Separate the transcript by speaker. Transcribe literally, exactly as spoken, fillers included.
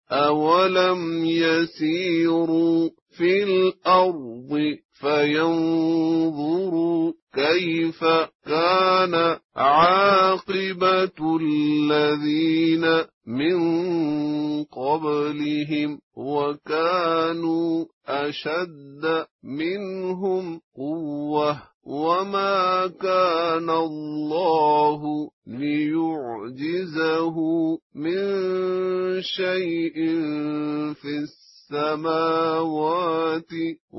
Speaker 1: أولم يسيروا في الأرض فينظروا كيف كان عاقبة الذين من قبلهم وكانوا أشد منهم قوة وما كان الله ليعجزه من شيء في السماوات